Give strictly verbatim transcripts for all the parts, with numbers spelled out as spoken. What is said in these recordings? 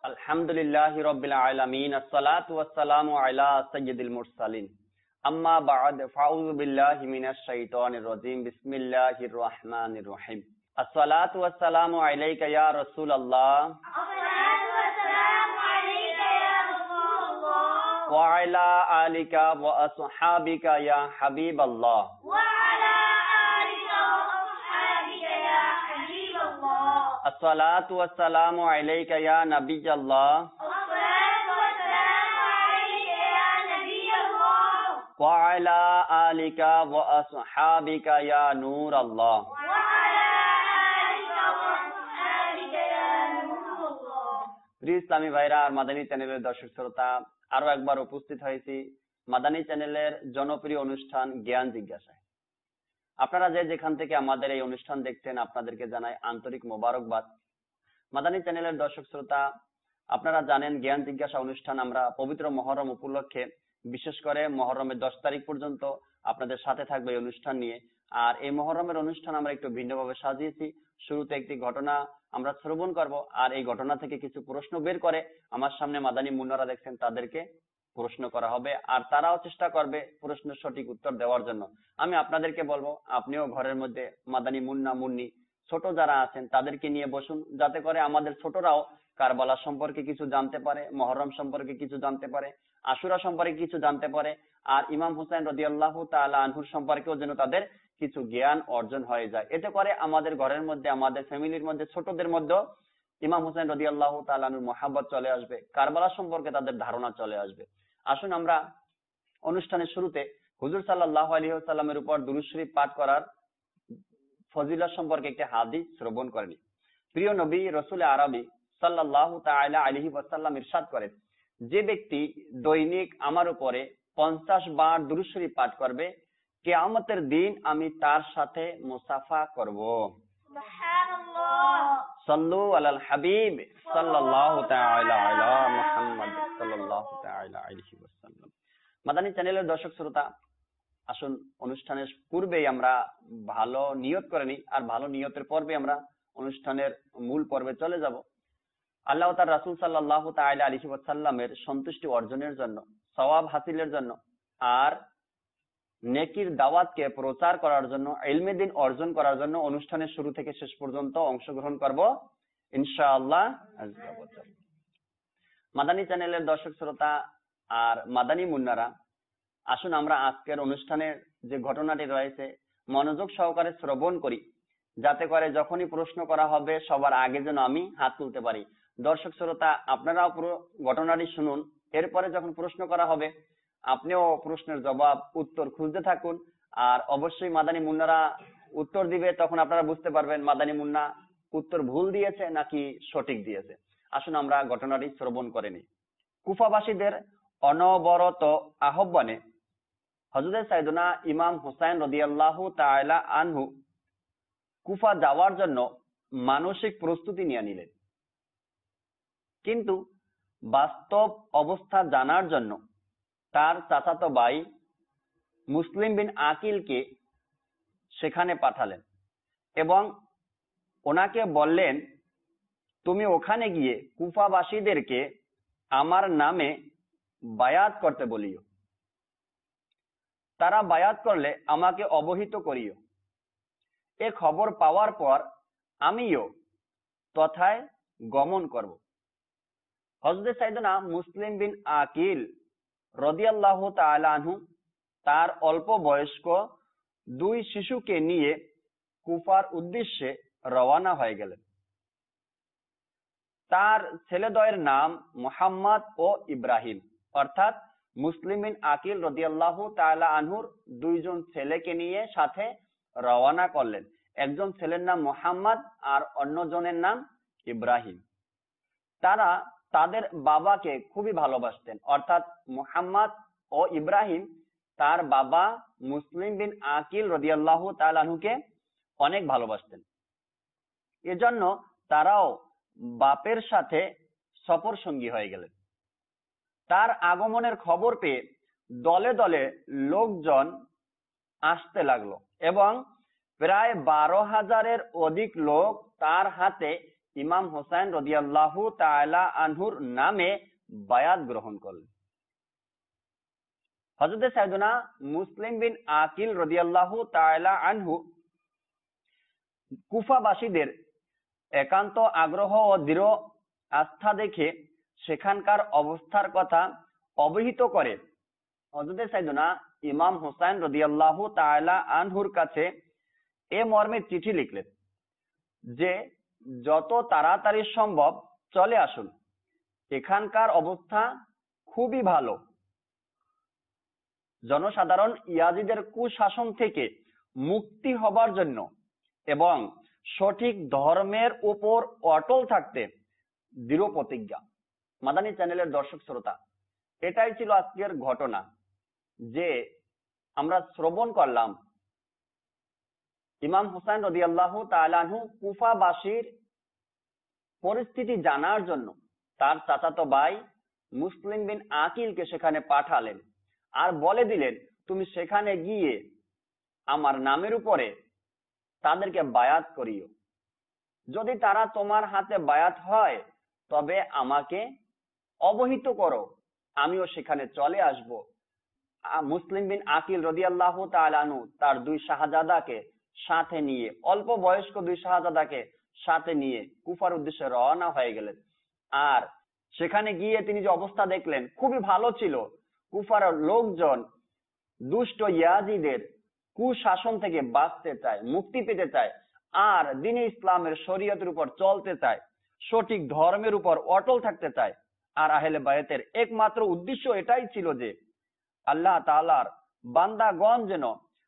আলহামদুলিল্লাহি রাব্বিল আলামিন আসসালাতু ওয়াসসালামু আলা সাইয়্যিদিল মুরসালিন আম্মা বা'দ ফাউযু বিল্লাহি মিনাশ শাইতানির রাজীম বিসমিল্লাহির রহমানির রহিম আসসালাতু ওয়াসসালামু আলাইকা ইয়া রাসূলুল্লাহ আসসালাতু ওয়াসসালামু আলাইকা ইয়া রাসূলুল্লাহ ওয়া আলা আলিকা ওয়া আসহাবিকা ইয়া হাবিবাল্লাহ ওয়া আলা আলিকা ওয়া আসহাবিকা ইয়া হাবিবাল্লাহ আসসালাতু ওয়াসসালামু আলাইকা ইয়া নাবিয়াল্লাহ আসসালাতু ওয়াসসালামু আলাইকা ইয়া নাবিয়াল্লাহ ওয়া আলা আলিকা ওয়া আসহাবিকা ইয়া নূরাল্লাহ ওয়া আলা আলিকা ওয়া আসহাবিকা ইয়া নূরুল্লাহ। প্রিয় ইসলামী ভাইরা আর মাদানী চ্যানেলের দর্শক শ্রোতা, আরো একবার উপস্থিত হয়েছি মাদানী চ্যানেলের জনপ্রিয় অনুষ্ঠান জ্ঞান জিজ্ঞাসায়। আপনারা যে যেখান থেকে আমাদের এই অনুষ্ঠান দেখছেন আপনাদেরকে জানাই আন্তরিক মোবারকবাদ। মাদানী চ্যানেলের দর্শক শ্রোতা, আপনারা জানেন জ্ঞান জিজ্ঞাসা অনুষ্ঠান আমরা পবিত্র মহরম উপলক্ষে, বিশেষ করে মহরমের দশ তারিখ পর্যন্ত আপনাদের সাথে থাকবে এই অনুষ্ঠান নিয়ে। আর এই মহরমের অনুষ্ঠান আমরা একটু ভিন্নভাবে সাজিয়েছি। শুরুতে একটি ঘটনা আমরা শ্রবণ করব, আর এই ঘটনা থেকে কিছু প্রশ্ন বের করে আমার সামনে মাদানী মুন্নারা দেখছেন তাদেরকে প্রশ্ন করা হবে, আর তারাও চেষ্টা করবে প্রশ্নের সঠিক উত্তর দেওয়ার জন্য। আমি আপনাদেরকে বলবো আপনিও ঘরের মধ্যে মাদানী মুন্না মুন্নি ছোট যারা আছেন তাদেরকে নিয়ে বসুন, যাতে করে আমাদের ছোটরাও কারবালা সম্পর্কে কিছু জানতে পারে, মহরম সম্পর্কে কিছু জানতে পারে, আশুরা সম্পর্কে কিছু জানতে পারে, আর ইমাম হুসাইন রাদিয়াল্লাহু তাআলা আনহুর সম্পর্কেও যেন তাদের কিছু জ্ঞান অর্জন হয়ে যায়। এতে করে আমাদের ঘরের মধ্যে, আমাদের ফ্যামিলির মধ্যে, ছোটদের মধ্যে ইমাম হুসাইন রাদিয়াল্লাহু তাআলা আনহুর মহব্বত চলে আসবে, কারবালা সম্পর্কে তাদের ধারণা চলে আসবে। আসুন আমরা অনুষ্ঠানের শুরুতে হুজুর সাল্লাল্লাহু আলাইহি ওয়াসাল্লামের উপর দুরূদ শরীফ পাঠ করার ফজিলত সম্পর্কে একটি হাদিস শ্রবণ করে নিই। প্রিয় নবী রাসূল আরবি সাল্লাল্লাহু তাআলা আলাইহি ওয়াসাল্লাম ইরশাদ করেন, যে ব্যক্তি দৈনিক আমার উপরে পঞ্চাশ বার দুরূদ শরীফ পাঠ করবে, কিয়ামতের দিন আমি তার সাথে মুসাফা করব। সুবহানাল্লাহ। সাল্লু আলাল হাবিব সাল্লাল্লাহু তাআলা আলা মুহাম্মদ সাল্লাল্লাহু তাআলা আলাইহি ওয়াসাল্লাম। মাদানী চ্যানেলের দর্শক শ্রোতা, আসুন অনুষ্ঠানের পূর্বেই আমরা ভালো নিয়ত করে নিই, আর ভালো নিয়তের পর্বে আমরা অনুষ্ঠানের মূল পর্বে চলে যাব। আল্লাহ তাআলা রাসূল সাল্লাল্লাহু তাআলা আলাইহি ওয়াসাল্লামের সন্তুষ্টি অর্জনের জন্য, সওয়াব হাসিলের জন্য, আর নেকির দাওয়াতকে প্রচার করার জন্য, ইলমে দ্বীন অর্জন করার জন্য অনুষ্ঠানের শুরু থেকে শেষ পর্যন্ত অংশগ্রহণ করব ইনশাআল্লাহ। মাদানী চ্যানেলের দর্শক শ্রোতা আর মাদানী মুন্নারা, আসুন আমরা আজকের অনুষ্ঠানের যে ঘটনাটি রয়েছে মনোযোগ সহকারে শ্রবণ করি, যাতে করে যখনই প্রশ্ন করা হবে সবার আগে যেন আমি হাত তুলতে পারি। দর্শক শ্রোতা, আপনারাও পুরো ঘটনাটি শুনুন, এরপরে যখন প্রশ্ন করা হবে আপনিও প্রশ্নের জবাব উত্তর খুঁজতে থাকুন, আর অবশ্যই মাদানী মুন্নারা উত্তর দিবে, তখন আপনারা বুঝতে পারবেন মাদানী মুন্না উত্তর ভুল দিয়েছে নাকি সঠিক দিয়েছে। আসুন আমরা ঘটনাটি শ্রবণ করে নিই। কুফাবাসীদের অনবরত আহ্বানে হযরত সাইয়েদনা ইমাম হুসাইন রাদিয়াল্লাহু তাআলা আনহু কুফা যাওয়ার জন্য মানসিক প্রস্তুতি নিয়ে নিলেন, কিন্তু বাস্তব অবস্থা জানার জন্য তার চাচাতো ভাই মুসলিম বিন আকিলকে সেখানে পাঠালেন এবং ওনাকে বললেন, তুমি ওখানে গিয়ে কুফাবাসীদেরকে আমার নামে বায়াত করতে বলিও, তারা বায়াত করলে আমাকে অবহিত করিও। এ খবর পাওয়ার পর আমিও তথায় গমন করব। হযরত সাইয়েদনা মুসলিম বিন আকিল রাদিয়াল্লাহু তাআলা আনহু তার অল্প বয়স্ক দুই শিশুকে নিয়ে কুফার উদ্দেশ্যে রওনা হয়ে গেলেন। তার ছেলেদ্বয়ের নাম মুহাম্মদ ও ইব্রাহিম, অর্থাৎ মুসলিম বিন আকিল রাদিয়াল্লাহু তাআলা আনহুর দুইজন ছেলেকে নিয়ে সাথে রওনা করলেন। একজন ছেলের নাম মুহাম্মদ আর অন্যজনের নাম ইব্রাহিম। তারা তাদের বাবাকে খুবই ভালোবাসতেন, অর্থাৎ মুহাম্মদ ও ইব্রাহিম তার বাবা মুসলিম বিন আকিল রাদিয়াল্লাহু তাআলা আনহুকে অনেক ভালোবাসতেন। এজন্য তারাও বাপের সাথে সফর সঙ্গী হয়ে গেলেন। তার আগমনের খবর পেয়ে দলে দলে লোকজন আসতে লাগলো এবং প্রায় বারো হাজারের অধিক লোক তার হাতে ইমাম হোসেন রাদিয়াল্লাহু তাআলা আনহুর নামে বায়াত গ্রহণ করলেন। হযরত সাইয়েদনা মুসলিম বিন আকিল রাদিয়াল্লাহু তাআলা আনহু কুফাবাসীদের একান্ত আগ্রহ ও দৃঢ় আস্থা দেখে সেখানকার অবস্থার কথা অবহিত করে হযরত সাইয়েদনা ইমাম হোসেন রাদিয়াল্লাহু তাআলা আনহুর কাছে এ মর্মে চিঠি লিখলেন যে যত তাড়াতাড়ি সম্ভব চলে আসুন, এখানকার অবস্থা খুবই ভালো। জনসাধারণ ইয়াজিদের কুশাসন থেকে মুক্তি হবার জন্য এবং সঠিক ধর্মের উপর অটল থাকতে দৃঢ় প্রতিজ্ঞা। মাদানী চ্যানেলের দর্শক শ্রোতা, এটাই ছিল আজকের ঘটনা যে আমরা শ্রবণ করলাম ইমাম হোসেন রাদিয়াল্লাহু তাআলা আনহু কুফাবাসীর পরিস্থিতি জানার জন্য তার চাচাতো ভাই মুসলিম বিন আকিলকে সেখানে পাঠালেন আর বলে দিলেন, তুমি সেখানে গিয়ে আমার নামের উপরে তাদেরকে বায়াত করিও, যদি তারা তোমার হাতে বায়াত হয় তবে আমাকে অবহিত করো, আমিও সেখানে চলে আসব। মুসলিম বিন আকিল রাদিয়াল্লাহু তাআলা আনহু তার দুই শাহজাদাকে সাথে নিয়ে, অল্প বয়স্ক দুই শাহজাদাকে সাথে নিয়ে কুফার উদ্দেশ্যে রওনা হয়ে গেলেন। আর সেখানে গিয়ে তিনি যে অবস্থা দেখলেন খুবই ভালো ছিল। কুফার লোকজন দুষ্ট ইয়াজিদের কুশাসন থেকে বাঁচতে চায়, মুক্তি পেতে চায়, আর দ্বীনে ইসলামের শরীয়তের উপর চলতে চায়, সঠিক ধর্মের উপর অটল থাকতে চায়। আর আহলে বায়াতের একমাত্র উদ্দেশ্য এটাই ছিল যে আল্লাহ তাআলার বান্দাগণ যেন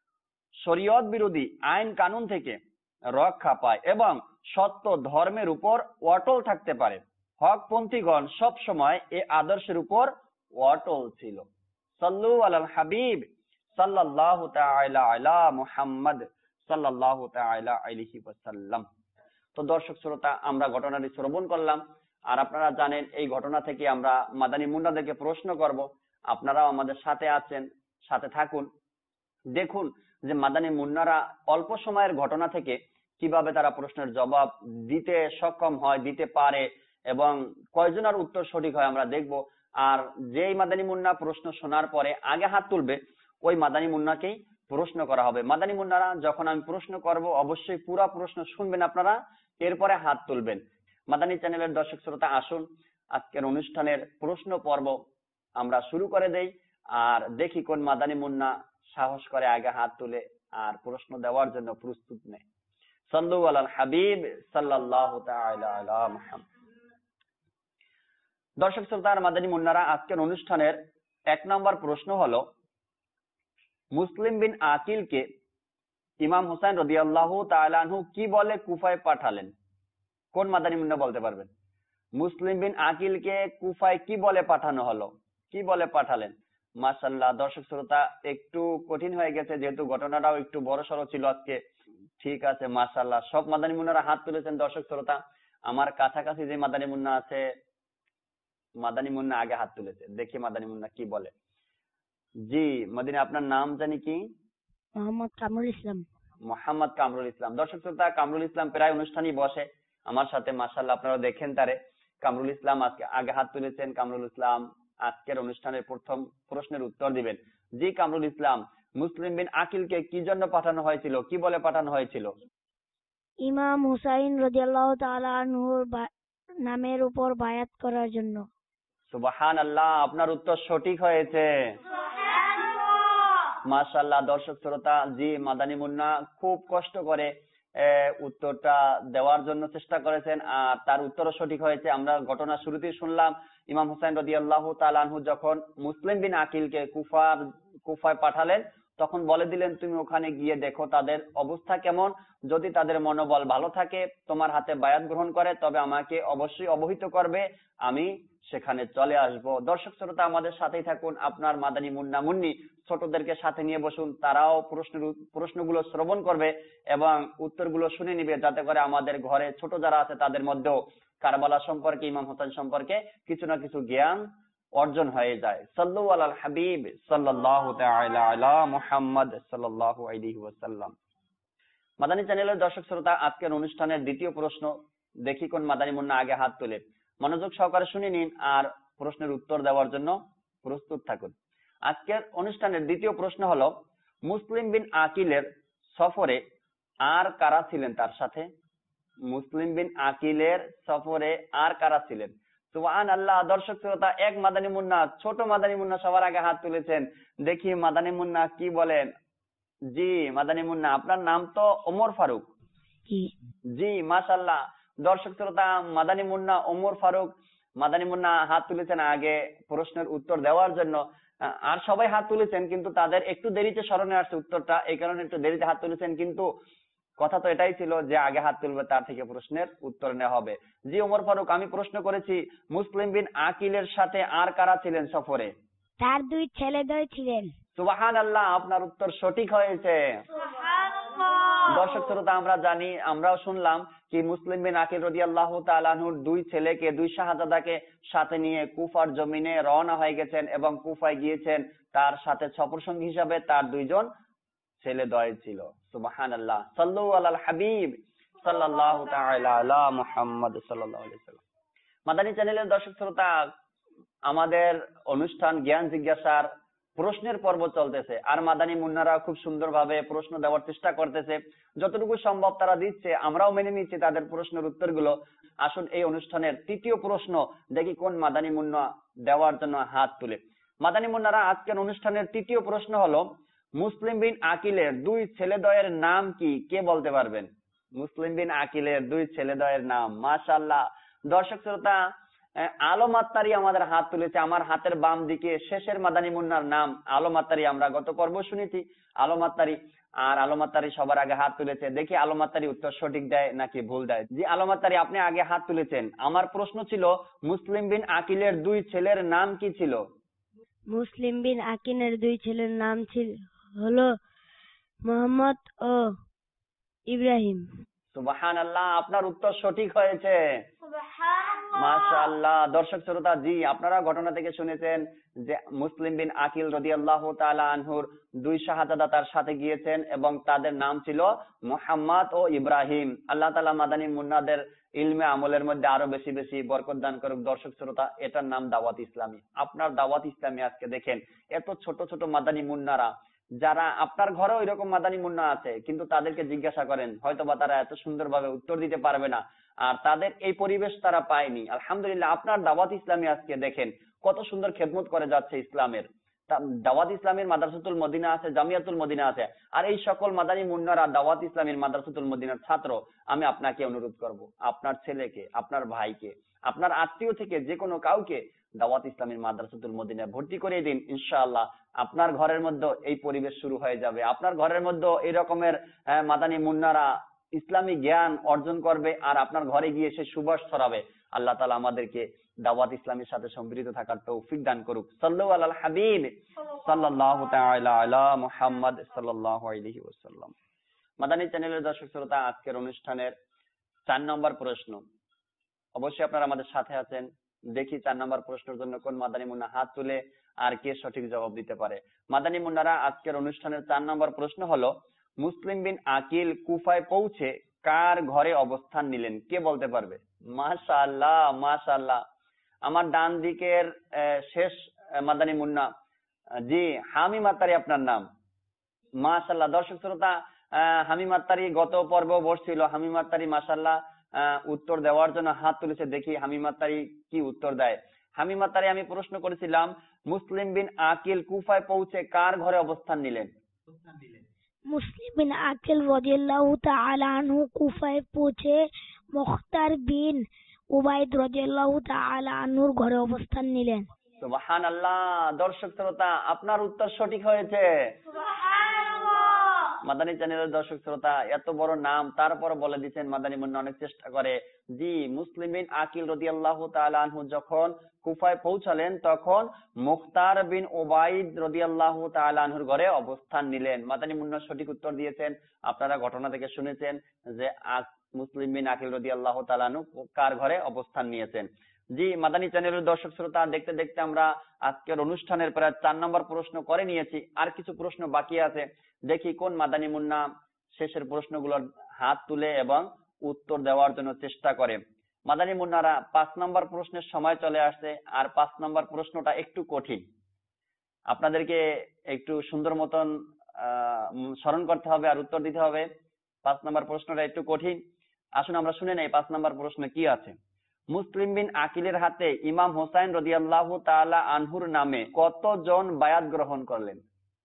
শরীয়ত বিরোধী আইন কানুন থেকে রক্ষা পায় এবং সত্য ধর্মের উপর অটল থাকতে পারে। হকপন্থীগণ সব সময় এই আদর্শের উপর অটল ছিল। সাল্লু আলাল হাবিব সাল্লাল্লাহু তাআলা আলা মুহাম্মদ সাল্লাল্লাহু তাআলা আলাইহি ওয়াসাল্লাম। তো দর্শক শ্রোতা, আমরা ঘটনাটি শ্রবণ করলাম আর আপনারা জানেন এই ঘটনা থেকে আমরা মাদানী মুন্নাদেরকে প্রশ্ন করব। আপনারাও আমাদের সাথে আছেন, সাথে থাকুন। দেখুন যে মাদানী মুন্নারা অল্প সময়ের ঘটনা থেকে কিভাবে তারা প্রশ্নের জবাব দিতে সক্ষম হয়, দিতে পারে এবং কয়জনের উত্তর সঠিক হয় আমরা দেখব। আর যেই মাদানী মুন্না প্রশ্ন শোনার পরে আগে হাত তুলবে ওই মাদানী মুন্নাকেই প্রশ্ন করা হবে। মাদানী মুন্নারা যখন আমি প্রশ্ন করব অবশ্যই পুরো প্রশ্ন শুনবেন আপনারা, এরপরে হাত তুলবেন। মাদানী চ্যানেলের দর্শক শ্রোতা, আসুন আজকের অনুষ্ঠানের প্রশ্ন পর্ব আমরা শুরু করে দেই আর দেখি কোন মাদানী মুন্না সাহস করে আগে হাত তুলে আর প্রশ্ন দেওয়ার জন্য প্রস্তুত নেয়। সাল্লু আলাল হাবিব সাল্লাল্লাহু তাআলা আলা মুহাম্মদ। দর্শক শ্রোতা, মাদানী মুন্নারা, আজকের অনুষ্ঠানের এক নম্বর প্রশ্ন হলো, মুসলিম বিন আকিলকে ইমাম হোসেন রাদিয়াল্লাহু তাআলা আনহু কি বলে কুফায় পাঠালেন? কোন মাদানী মুন্না বলতে পারবেন? মুসলিম বিন আকিলকে কুফায় কি বলে পাঠানো হলো, কি বলে পাঠালেন? মাশাআল্লাহ। দর্শক শ্রোতা, একটু কঠিন হয়ে গেছে যেহেতু ঘটনাটাও একটু বড় সড়ো ছিল আজকে। ঠিক আছে, মাশাআল্লাহ, সব মাদানী মুন্নারা হাত তুলেছেন। দর্শক শ্রোতা, আমার কাছাকাছি যে মাদানী মুন্না আছে, মাদানী মুন্না আগে হাত তুলেছে, দেখি মাদানী মুন্না কি বলে। জি মদিনা, আপনার নাম জানি কি? মোহাম্মদ কামরুল ইসলাম। মোহাম্মদ কামরুল ইসলাম। দর্শক শ্রোতা, কামরুল ইসলাম প্রায় অনুষ্ঠানই বসে আমার সাথে, মাশাআল্লাহ, আপনারা দেখেন তারে। কামরুল ইসলাম আজকে আগে হাত তুলেছেন। কামরুল ইসলাম আজকের অনুষ্ঠানের প্রথম প্রশ্নের উত্তর দিবেন। জি কামরুল ইসলাম, মুসলিম বিন আকিলকে কি জন্য পাঠানো হয়েছিল, কি বলে পাঠানো হয়েছিল? ইমাম হুসাইন রাদিয়াল্লাহু তাআলা আনহুর নামের উপর বায়াত করার জন্য। সুবহানাল্লাহ, আপনার উত্তর সঠিক হয়েছে। মাশাআল্লাহ। দর্শক শ্রোতা, জি মাদানী মুন্না খুব কষ্ট করে উত্তরটা দেওয়ার জন্য চেষ্টা করেছেন আর তার উত্তরও সঠিক হয়েছে। আমরা ঘটনা শুরুতেই শুনলাম ইমাম হোসেন রাদিয়াল্লাহু তাআলা আনহু যখন মুসলিম বিন আকিলকে কুফার কুফায় পাঠালেন তখন বলে দিলেন, তুমি ওখানে গিয়ে দেখো তাদের অবস্থা কেমন, যদি তাদের মনোবল ভালো থাকে, তোমার হাতে বায়াত গ্রহণ করে, তবে আমাকে অবশ্যই অবহিত করবে, আমি সেখানে চলে আসব। দর্শক শ্রোতা, আমাদের সাথেই থাকুন। আপনার মাদানী মুন্না মুন্নি ছোটদেরকে সাথে নিয়ে বসুন, তারাও প্রশ্নের প্রশ্নগুলো শ্রবণ করবে এবং উত্তরগুলো শুনে নিবে, যাতে করে আমাদের ঘরে ছোট যারা আছে তাদের মধ্যেও কারবালা সম্পর্কে, ইমাম হোসেন সম্পর্কে কিছু না কিছু জ্ঞান অর্জন হয়ে যায়। সাল্লু আলাল হাবিব সাল্লাল্লাহু তাআলা আলা মুহাম্মদ সাল্লাল্লাহু আলাইহি ওয়াসাল্লাম। মাদানী চ্যানেলের দর্শক শ্রোতা, আজকের অনুষ্ঠানের দ্বিতীয় প্রশ্ন দেখি কোন মাদানী মুন্না আগে হাত তোলে। মনোযোগ সহকারে শুনে নিন আর প্রশ্নের উত্তর দেওয়ার জন্য প্রস্তুত থাকুন। আজকের অনুষ্ঠানের দ্বিতীয় প্রশ্ন হলো, মুসলিম বিন আকিলের সফরে আর কারা ছিলেন তার সাথে? মুসলিম বিন আকিলের সফরে আর কারা ছিলেন? সুবহানাল্লাহ। দর্শক শ্রোতা, এক মাদানী মুন্না, ছোট মাদানী মুন্না সবার আগে হাত তুলেছেন। দেখি মাদানী মুন্না কি বলেন। জি মাদানী মুন্না, আপনার নাম তো ওমর ফারুক। জি মাশাআল্লাহ। দর্শক শ্রোতা, মাদানী মুন্না ওমর ফারুক মাদানী মুন্না হাত তুলেছেন আগে প্রশ্নের উত্তর দেওয়ার জন্য। আর সবাই হাত তুলেছেন, কিন্তু তাদের একটু দেরিতে স্মরণে আসছে উত্তরটা, এই কারণে একটু দেরিতে হাত তুলেছেন। কিন্তু কথা তো এটাই ছিল যে আগে হাত তুলবে তার থেকে প্রশ্নের উত্তর নেওয়া হবে। জি ওমর ফারুক, আমি প্রশ্ন করেছি মুসলিম বিন আকিলের সাথে আর কারা ছিলেন সফরে? তার দুই ছেলেদ্বয় ছিলেন। সুবহানাল্লাহ, আপনার উত্তর সঠিক হয়েছে। দর্শক শ্রোতা, আমরা জানি, আমরাও শুনলাম কি মুসলিম বিন আকিল রাদিয়াল্লাহু তাআলা আনহুর দুই ছেলেকে, দুই শাহজাদাকে সাথে নিয়ে কুফার জমিনে রওনা হয়ে গেছেন এবং কুফায় গিয়েছেন। তার সাথে সফরসঙ্গী হিসাবে তার দুইজন ছেলে দয় ছিল। সুবহানাল্লাহ। সাল্লু আলাল হাবিব সাল্লাল্লাহু তাআলা আলা মুহাম্মদ সাল্লাল্লাহু আলাইহি ওয়াসাল্লাম। মাদানী চ্যানেলের দর্শক শ্রোতা, আমাদের অনুষ্ঠান জ্ঞান জিজ্ঞাসার প্রশ্নের পর্ব চলতেছে, আর মাদানী মুন্নারা খুব সুন্দরভাবে প্রশ্ন দেওয়ার চেষ্টা করতেছে। যতটুকু সম্ভব তারা দিচ্ছে, আমরাও মেনে নিচ্ছি তাদের প্রশ্নের উত্তরগুলো। আসুন এই অনুষ্ঠানের তৃতীয় প্রশ্ন দেখি কোন মাদানী মুন্না দেওয়ার জন্য হাত তুলে। মাদানী মুন্নারা, আজকের অনুষ্ঠানের তৃতীয় প্রশ্ন হলো, মুসলিম বিন আকিলের দুই ছেলেদ্বয়ের নাম কি? কে বলতে পারবেন? মুসলিম বিন আকিলের দুই ছেলেদ্বয়ের নাম। মাশাআল্লাহ। দর্শক শ্রোতা, আলম আত্তারি আমাদের হাত তুলেছে। আমার হাতের বাম দিকে শেষের মাদানী মুন্নার নাম আলম আত্তারি। আমরা গত পর্ব শুনেছি আলম আত্তারি, আর আলম আত্তারি সবার আগে হাত তুলেছে। দেখি আলম আত্তারি উত্তর সঠিক দেয় নাকি ভুল দেয়। জি আলম আত্তারি, আপনি আগে হাত তুলেছেন। আমার প্রশ্ন ছিল, মুসলিম বিন আকিলের দুই ছেলের নাম কি ছিল? মুসলিম বিন আকিলের দুই ছেলের নাম ছিল হলো মোহাম্মদ ও ইব্রাহিম। সুবহানাল্লাহ, আপনার উত্তর সঠিক হয়েছে। মাশাআল্লাহ। দর্শক শ্রোতা, জি আপনারা ঘটনা থেকে শুনেছেন যে মুসলিম বিন আকিল রাদিয়াল্লাহু তাআলা আনহুর দুই শাহজাদা তার সাথে গিয়েছেন এবং তাদের নাম ছিল মুহাম্মদ ও ইব্রাহিম। আল্লাহ তাআলা মাদানী মুন্নাদের ইলমে আমলের মধ্যে আরো বেশি বেশি বরকত দান করুক। দর্শক শ্রোতা, এটার নাম দাওয়াত ইসলামী। আপনার দাওয়াত ইসলামী আজকে দেখেন, এত ছোট ছোট মাদানী মুন্নারা, যারা আপনার ঘরেও এরকম মাদানী মুন্না আছে, কিন্তু তাদেরকে জিজ্ঞাসা করেন হয়তোবা তারা এত সুন্দরভাবে উত্তর দিতে পারবে না, আর তাদের এই পরিবেশ তারা পায়নি। আলহামদুলিল্লাহ, আপনার দাওয়াত ইসলামী আজকে দেখেন কত সুন্দর খেদমত করে যাচ্ছে ইসলামের। দাওয়াত ইসলামের মাদ্রাসাতুল মদিনা আছে, জামিয়াতুল মদিনা আছে, আর এই সকল মাদানী মুন্নারা দাওয়াত ইসলামের মাদ্রাসাতুল মদিনার ছাত্র। আমি আপনাকে অনুরোধ করব, আপনার ছেলেকে, আপনার ভাইকে, আপনার আত্মীয় থেকে যে কোনো কাউকে দাওয়াত ইসলামের মাদ্রাসাতুল মদিনায় ভর্তি করে দিন। ইনশাআল্লাহ আপনার ঘরের মধ্যে এই পরিবেশ শুরু হয়ে যাবে। আপনার ঘরের মধ্যে এই রকমের মাদানী মুন্নারা ইসলামী জ্ঞান অর্জন করবে, আর আপনার ঘরে গিয়ে সে সুবাস ছড়াবে। আল্লাহ তাআলা আমাদেরকে দাওয়াত ইসলামের সাথে সম্পৃক্ত থাকার তৌফিক দান করুক। সাল্লু আলাল হাবিব সাল্লাল্লাহু তাআলা আলা মুহাম্মদ সাল্লাল্লাহু আলাইহি ওয়াসাল্লাম। মাদানী চ্যানেলের দর্শক শ্রোতা, আজকের অনুষ্ঠানের চার নম্বর প্রশ্ন। অবশ্যই আপনারা আমাদের সাথে আছেন। দেখি চার নম্বর প্রশ্নের জন্য কোন মাদানী মুন্না হাত তুলে আর কে সঠিক জবাব দিতে পারে। মাদানী মুন্নারা, আজকের অনুষ্ঠানের চার নম্বর প্রশ্ন হলো, মুসলিম বিন আকিল কুফায় পৌঁছে কার ঘরে অবস্থান নিলেন? কে বলতে পারবে? মাশাআল্লাহ মাশাআল্লাহ। আমার ডান দিকের শেষ মাদানী মুন্না, জি হামিম আত্তারি আপনার নাম। মাশাআল্লাহ। দর্শক শ্রোতা, হামিম আত্তারি গত পর্ব বসছিল। হামিম আত্তারি মাশাআল্লাহ উত্তর দেওয়ার জন্য হাত তুলেছে। দেখি হামিম আত্তারি কি উত্তর দেয়। হামিম আত্তারি, আমি প্রশ্ন করেছিলাম মুসলিম বিন আকিল কুফায় পৌঁছে কার ঘরে অবস্থান নিলেন? মুসলিম বিন আকিল রাদিয়াল্লাহু তাআলা আনহু কুফায় পৌঁছে মুখতার বিন উবাইদ রাদিয়াল্লাহু তাআলা আনহুর ঘরে অবস্থান নিলেন। সুবহানাল্লাহ। দর্শক শ্রোতা, আপনার উত্তর সঠিক হয়েছে। মাদানী চ্যানেলের দর্শক শ্রোতা, এত বড় নাম তারপর বলে দিচ্ছেন মাদানী মুন্না অনেক চেষ্টা করে। জি মুসলিম বিন আকিল রাদিয়াল্লাহু তাআলা আনহু যখন কুফায় পৌঁছালেন, তখন মুখতার বিন উবাইদ রাদিয়াল্লাহু তাআলা আনহুর ঘরে অবস্থান নিলেন। মাদানী মুন্না সঠিক উত্তর দিয়েছেন। আপনারা ঘটনা থেকে শুনেছেন যে মুসলিম বিন আকিল রাদিয়াল্লাহু তাআলা আনহু কার ঘরে অবস্থান নিয়েছেন। জি মাদানী চ্যানেলের দর্শক শ্রোতা, দেখতে দেখতে আমরা আজকের অনুষ্ঠানের প্রায় চার নম্বর প্রশ্ন করে নিয়েছি। আর কিছু প্রশ্ন বাকি আছে। দেখি কোন মাদানী মুন্না শেষের প্রশ্নগুলোর হাত তুলে এবং উত্তর দেওয়ার জন্য চেষ্টা করে। মাদানী মুন্নারা পাঁচ নম্বর প্রশ্নের সময় চলে আসছে, আর পাঁচ নম্বর প্রশ্নটা একটু কঠিন, আপনাদেরকে একটু সুন্দর মতন আহ স্মরণ করতে হবে আর উত্তর দিতে হবে। পাঁচ নম্বর প্রশ্নটা একটু কঠিন, আসুন আমরা শুনে নেই পাঁচ নম্বর প্রশ্ন কি আছে। মুসলিম বিন আকিলের হাতে ইমাম হোসাইন রাদিয়াল্লাহু তাআলা আনহুর নামে কতজন বায়াত গ্রহণ করলেন?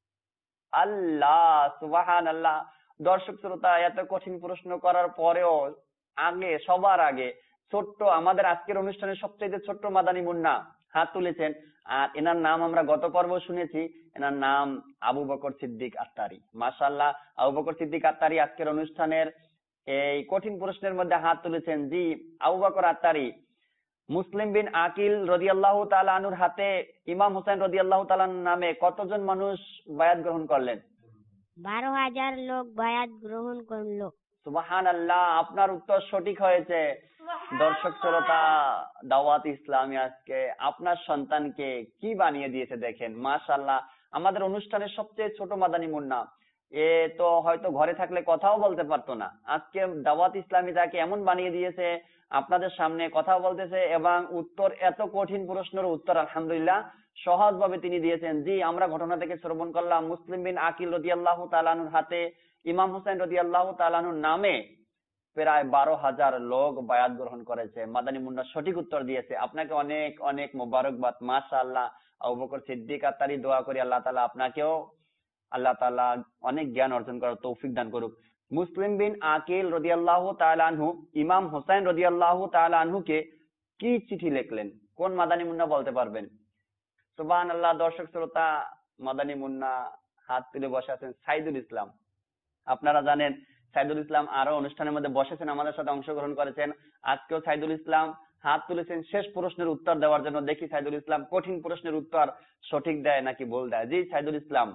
আল্লাহ, সুবহানাল্লাহ। দর্শক শ্রোতা, এত কঠিন প্রশ্ন করার পরেও আগে সবার আগে ছোট্ট আমাদের আজকের অনুষ্ঠানের সবচেয়ে ছোট্ট মাদানী মুন্না হাত তুলেছেন, আর এনার নাম আমরা গত পর্ব শুনেছি, এনার নাম আবু বকর সিদ্দিক আত্তারি। মাশাআল্লাহ, আবু বকর সিদ্দিক আত্তারি আজকের অনুষ্ঠানের এই কঠিন প্রশ্নের মধ্যে হাত তুলেছেন। জি, আবু বকর আত্তারি। মুসলিম বিন আকিল রাদিয়াল্লাহু তাআলা আনহুর হাতে ইমাম হোসেন রাদিয়াল্লাহু তাআলা নামে কতজন মানুষ বায়াত গ্রহণ করলেন? বারো হাজার লোক বায়াত গ্রহণ করলো। সুবহানাল্লাহ, আপনার উত্তর সঠিক হয়েছে। দর্শক শ্রোতা, দাওয়াত ইসলামী আজকে আপনার সন্তানকে কি বানিয়ে দিয়েছে দেখেন, মাশাআল্লাহ। আমাদের অনুষ্ঠানের সবচেয়ে ছোট মাদানী মুন্না, এ তো হয়তো ঘরে থাকলে কথাও বলতে পারতো না, আজকে দাওয়াত ইসলামী তাকে এমন বানিয়ে দিয়েছে, আপনাদের সামনে কথা বলতেছে এবং উত্তর, এত কঠিন প্রশ্নের উত্তর আলহামদুলিল্লাহ সহজ ভাবে তিনি দিয়েছেন। জি, আমরা ঘটনা থেকে শ্রবণ করলাম, মুসলিম বিন আকিল রাদিয়াল্লাহু তাআলা আনহুর হাতে ইমাম হোসেন রাদিয়াল্লাহু তাআলা আনহুর নামে প্রায় বারো হাজার লোক বায়াত গ্রহণ করেছে। মাদানী মুন্না সঠিক উত্তর দিয়েছে, আপনাকে অনেক অনেক মোবারকবাদ। মাশাআল্লাহ, আবু বকর সিদ্দিক আত্তারি, দোয়া করি আল্লাহ তাআলা আপনাকেও আল্লাহ তাআলা অনেক জ্ঞান অর্জন করার তৌফিক দান করুক। মুসলিম বিন আকিল রাদিয়াল্লাহু তাআলা আনহু ইমাম হোসেন রাদিয়াল্লাহু তাআলা আনহুকে কি চিঠি লিখলেন? কোন মাদানী মুন্না বলতে পারবেন? সুবহানাল্লাহ। দর্শক শ্রোতা, মাদানী মুন্না হাত তুলে বসে আছেন সাইদুল ইসলাম। আপনারা জানেন সাইদুল ইসলাম আরো অনুষ্ঠানের মধ্যে বসেছেন, আমাদের সাথে অংশগ্রহণ করেছেন। আজকেও সাইদুল ইসলাম হাত তুলেছেন শেষ প্রশ্নের উত্তর দেওয়ার জন্য। দেখি সাইদুল ইসলাম কঠিন প্রশ্নের উত্তর সঠিক দেয় নাকি ভুল দেয়। জি সাইদুল ইসলাম।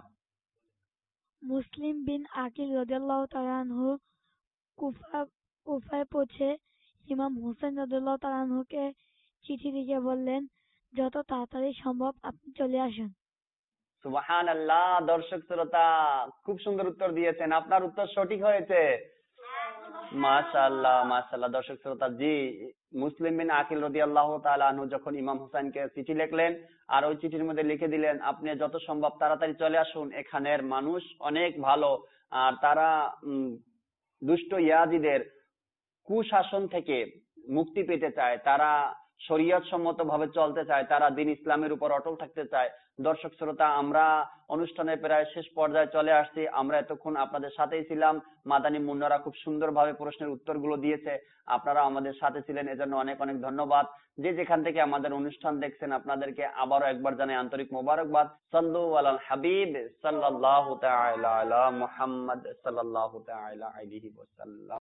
মুসলিম বিন আকিল রাদিয়াল্লাহু তাআলা আনহু কুফা কুফায় পৌঁছে ইমাম হোসেন রাদিয়াল্লাহু তাআলা আনহুকে চিঠি লিখে বললেন, যত তাড়াতাড়ি সম্ভব আপনি চলে আসুন। সুবহানাল্লাহ। দর্শক শ্রোতা, খুব সুন্দর উত্তর দিয়েছেন, আপনার উত্তর সঠিক হয়েছে। মাশাআল্লাহ মাশাআল্লাহ। দর্শক শ্রোতা, জি, মুসলিম বিন আকিল রাদিয়াল্লাহু তাআলা আনহু যখন ইমাম হোসেনকে চিঠি লিখলেন আর ওই চিঠির মধ্যে লিখে দিলেন, আপনি যত সম্ভব তাড়াতাড়ি চলে আসুন, এখানের মানুষ অনেক ভালো, আর তারা দুষ্ট ইয়াজিদের কুশাসন থেকে মুক্তি পেতে চায়, তারা শরীয়ত সম্মত ভাবে চলতে চায়, তারা দিন ইসলামের উপর অটল থাকতে চায়। দর্শক শ্রোতা, আমরা অনুষ্ঠানের প্রায় শেষ পর্যায়ে চলে আসছি। আমরা এতক্ষণ আপনাদের সাথেই ছিলাম। মাদানী মুন্নারা খুব সুন্দরভাবে প্রশ্নের উত্তরগুলো দিয়েছে, আপনারা আমাদের সাথে ছিলেন, এজন্য অনেক অনেক ধন্যবাদ। যে যেখান থেকে আমাদের অনুষ্ঠান দেখছেন আপনাদেরকে আবারও একবার জানাই আন্তরিক মোবারকবাদ। সাল্লু আলাল হাবিব সাল্লাল্লাহু তাআলা আলা মুহাম্মদ সাল্লাল্লাহু তাআলা আলাইহি ওয়াসাল্লাম।